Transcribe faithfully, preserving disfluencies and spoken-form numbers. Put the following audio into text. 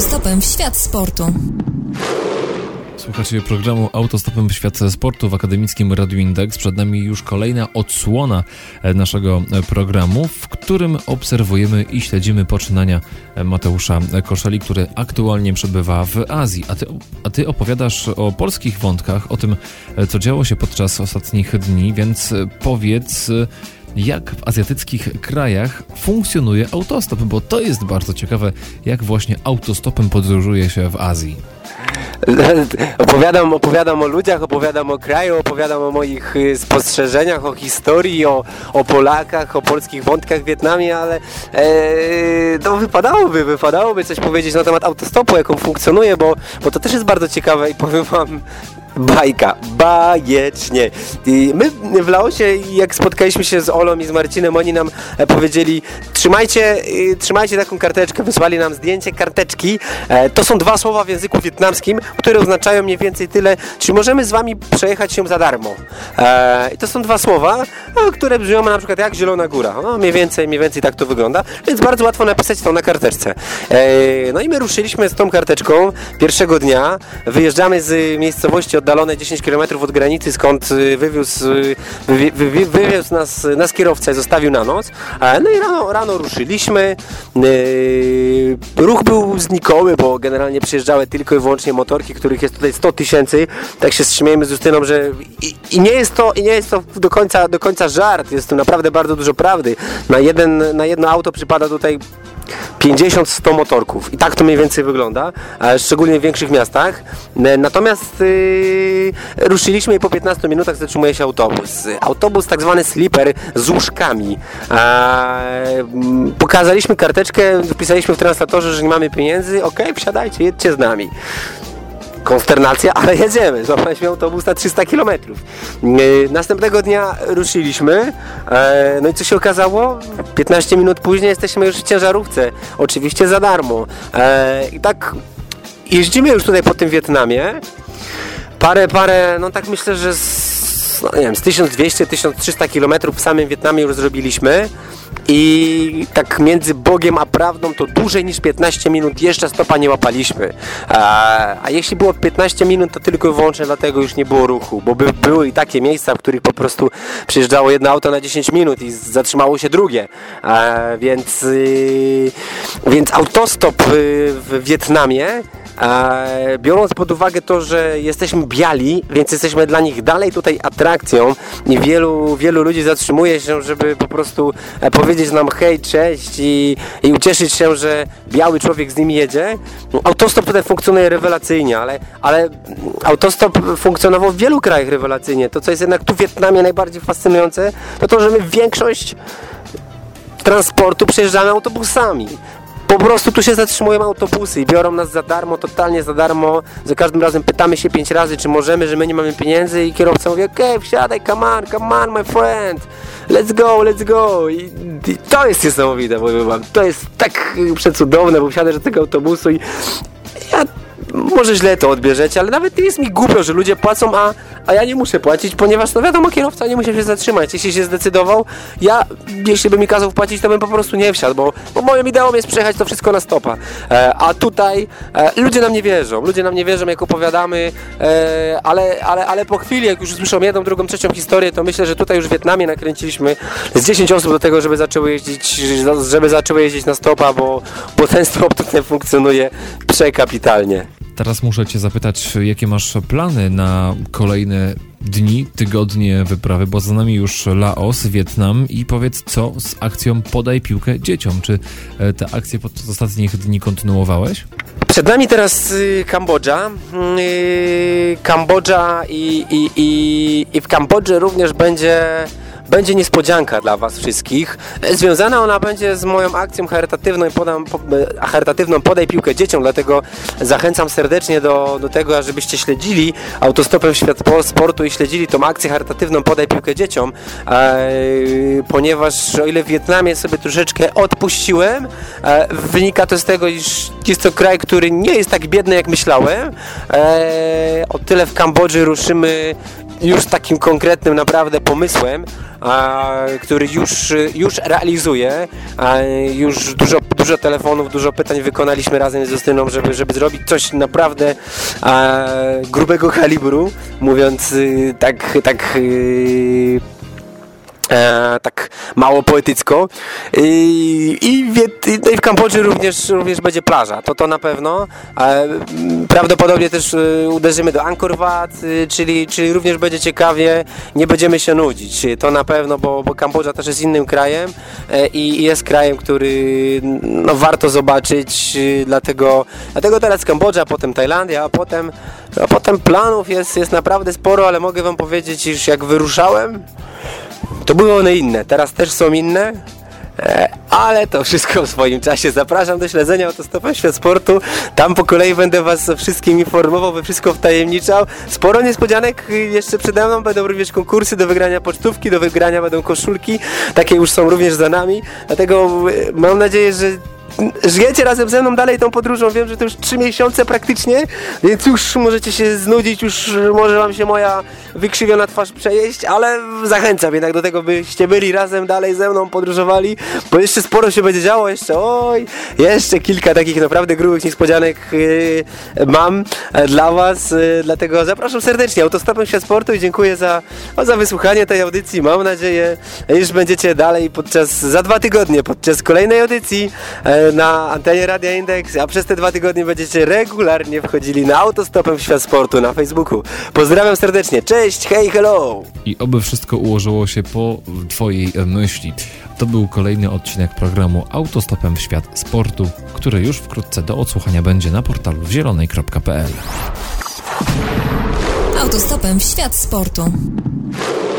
Autostopem w świat sportu. Słuchacie programu Autostopem w świat sportu w akademickim Radiu Indeks. Przed nami już kolejna odsłona naszego programu, w którym obserwujemy i śledzimy poczynania Mateusza Koszeli, który aktualnie przebywa w Azji. A ty, a ty opowiadasz o polskich wątkach, o tym, co działo się podczas ostatnich dni, więc powiedz, jak w azjatyckich krajach funkcjonuje autostop, bo to jest bardzo ciekawe, jak właśnie autostopem podróżuje się w Azji. Opowiadam, opowiadam o ludziach, opowiadam o kraju, opowiadam o moich spostrzeżeniach, o historii, o, o Polakach, o polskich wątkach w Wietnamie, ale e, no wypadałoby, wypadałoby coś powiedzieć na temat autostopu, jak on funkcjonuje, bo, bo to też jest bardzo ciekawe i powiem wam, bajka, bajecznie. I my w Laosie, jak spotkaliśmy się z Olą i z Marcinem, oni nam e, powiedzieli, trzymajcie, e, trzymajcie taką karteczkę, wysłali nam zdjęcie karteczki. E, to są dwa słowa w języku wietnamskim, które oznaczają mniej więcej tyle, czy możemy z wami przejechać się za darmo. E, I to są dwa słowa, e, które brzmią na przykład jak Zielona Góra. No, mniej więcej, mniej więcej tak to wygląda, więc bardzo łatwo napisać to na karteczce. E, no i my ruszyliśmy z tą karteczką pierwszego dnia, wyjeżdżamy z miejscowości oddalone dziesięć kilometrów od granicy, skąd wywiózł, wy, wy, wy, wywiózł nas, nas kierowca i zostawił na noc. No i rano, rano ruszyliśmy. Ruch był znikomy, bo generalnie przyjeżdżały tylko i wyłącznie motorki, których jest tutaj sto tysięcy. Tak się śmiejemy z Justyną, że i, i, nie jest to, i nie jest to do końca, do końca żart. Jest tu naprawdę bardzo dużo prawdy. Na, jeden, na jedno auto przypada tutaj pięćdziesiąt sto motorków i tak to mniej więcej wygląda, szczególnie w większych miastach. Natomiast yy, ruszyliśmy i po piętnastu minutach zatrzymuje się autobus. Autobus tak zwany sleeper z łóżkami. Eee, pokazaliśmy karteczkę, wpisaliśmy w translatorze, że nie mamy pieniędzy. Okej, okay, wsiadajcie, jedźcie z nami. Konsternacja, ale jedziemy. Złapaliśmy autobus na trzysta kilometrów. Yy, następnego dnia ruszyliśmy. Yy, no i co się okazało? piętnaście minut później jesteśmy już w ciężarówce. Oczywiście za darmo. Yy, I tak jeździmy już tutaj po tym Wietnamie. Parę, parę, no tak myślę, że z, no nie wiem, z tysiąc dwieście do tysiąc trzysta kilometrów w samym Wietnamie już zrobiliśmy. I tak między Bogiem a prawdą to dłużej niż piętnaście minut jeszcze stopa nie łapaliśmy. A, a jeśli było piętnaście minut, to tylko i wyłącznie dlatego już nie było ruchu, bo by, były i takie miejsca, w których po prostu przyjeżdżało jedno auto na dziesięć minut i zatrzymało się drugie. A, więc, yy, więc autostop yy, w Wietnamie, E, biorąc pod uwagę to, że jesteśmy biali, więc jesteśmy dla nich dalej tutaj atrakcją i wielu, wielu ludzi zatrzymuje się, żeby po prostu e, powiedzieć nam hej, cześć i, i ucieszyć się, że biały człowiek z nimi jedzie. Autostop tutaj funkcjonuje rewelacyjnie, ale, ale autostop funkcjonował w wielu krajach rewelacyjnie. To, co jest jednak tu w Wietnamie najbardziej fascynujące, to to, że my większość transportu przejeżdżamy autobusami. Po prostu tu się zatrzymują autobusy i biorą nas za darmo, totalnie za darmo. Za każdym razem pytamy się pięć razy, czy możemy, że my nie mamy pieniędzy i kierowca mówi, okej, okay, wsiadaj, come on, come on, my friend, let's go, let's go. I, i to jest niesamowite, powiem wam. To jest tak przecudowne, bo wsiadasz do tego autobusu i ja... Może źle to odbierzecie, ale nawet nie jest mi głupio, że ludzie płacą, a, a ja nie muszę płacić, ponieważ no wiadomo, kierowca nie musi się zatrzymać. Jeśli się zdecydował, ja, jeśli by mi kazał płacić, to bym po prostu nie wsiadł, bo, bo moją ideą jest przejechać to wszystko na stopa. E, a tutaj e, ludzie nam nie wierzą, ludzie nam nie wierzą, jak opowiadamy, e, ale, ale, ale po chwili, jak już słyszą jedną, drugą, trzecią historię, to myślę, że tutaj już w Wietnamie nakręciliśmy z dziesięć osób do tego, żeby zaczęły jeździć, żeby zaczęły jeździć na stopa, bo, bo ten stop tutaj funkcjonuje przekapitalnie. Teraz muszę cię zapytać, jakie masz plany na kolejne dni, tygodnie wyprawy, bo za nami już Laos, Wietnam i powiedz, co z akcją Podaj piłkę dzieciom. Czy te akcje podczas ostatnich dni kontynuowałeś? Przed nami teraz y, Kambodża. Y, Kambodża i, i, i, i w Kambodży również będzie... Będzie niespodzianka dla was wszystkich. Związana ona będzie z moją akcją charytatywną i podam, po, charytatywną Podaj piłkę dzieciom, dlatego zachęcam serdecznie do, do tego, żebyście śledzili Autostopem w świat sportu i śledzili tą akcję charytatywną Podaj piłkę dzieciom, e, ponieważ o ile w Wietnamie sobie troszeczkę odpuściłem, e, wynika to z tego, iż jest to kraj, który nie jest tak biedny, jak myślałem. E, o tyle w Kambodży ruszymy już takim konkretnym naprawdę pomysłem, a, który już, już realizuję. A, już dużo, dużo telefonów, dużo pytań wykonaliśmy razem z Justyną, żeby, żeby zrobić coś naprawdę a, grubego kalibru, mówiąc y, tak, tak y, E, tak mało poetycko. I, i, w, no i w Kambodży również, również będzie plaża, to to na pewno. E, prawdopodobnie też e, uderzymy do Angkor Wat, e, czyli, czyli również będzie ciekawie, nie będziemy się nudzić, to na pewno, bo, bo Kambodża też jest innym krajem e, i jest krajem, który no, warto zobaczyć, e, dlatego, dlatego teraz Kambodża, potem Tajlandia, a potem, a potem planów jest, jest naprawdę sporo, ale mogę wam powiedzieć, iż jak wyruszałem, to były one inne, teraz też są inne, e, ale to wszystko w swoim czasie. Zapraszam do śledzenia Autostopem Świat Sportu, tam po kolei będę was o wszystkim informował, by wszystko wtajemniczał. Sporo niespodzianek jeszcze przede mną, będą również konkursy do wygrania pocztówki, do wygrania będą koszulki, takie już są również za nami, dlatego mam nadzieję, że żyjecie razem ze mną dalej tą podróżą. Wiem, że to już trzy miesiące praktycznie, więc już możecie się znudzić, już może wam się moja wykrzywiona twarz przejeść, ale zachęcam jednak do tego, byście byli razem dalej ze mną, podróżowali, bo jeszcze sporo się będzie działo, jeszcze oj, jeszcze kilka takich naprawdę grubych niespodzianek yy, mam yy, dla was, yy, dlatego zapraszam serdecznie Autostopem Świat Sportu i dziękuję za, o, za wysłuchanie tej audycji. Mam nadzieję, iż będziecie dalej podczas, za dwa tygodnie, podczas kolejnej audycji yy, na antenie Radia Indeks, a przez te dwa tygodnie będziecie regularnie wchodzili na Autostopem w Świat Sportu na Facebooku. Pozdrawiam serdecznie, cześć, hej, hello! I oby wszystko ułożyło się po twojej myśli. To był kolejny odcinek programu Autostopem w Świat Sportu, który już wkrótce do odsłuchania będzie na portalu zielonej kropka p l. Autostopem w Świat Sportu.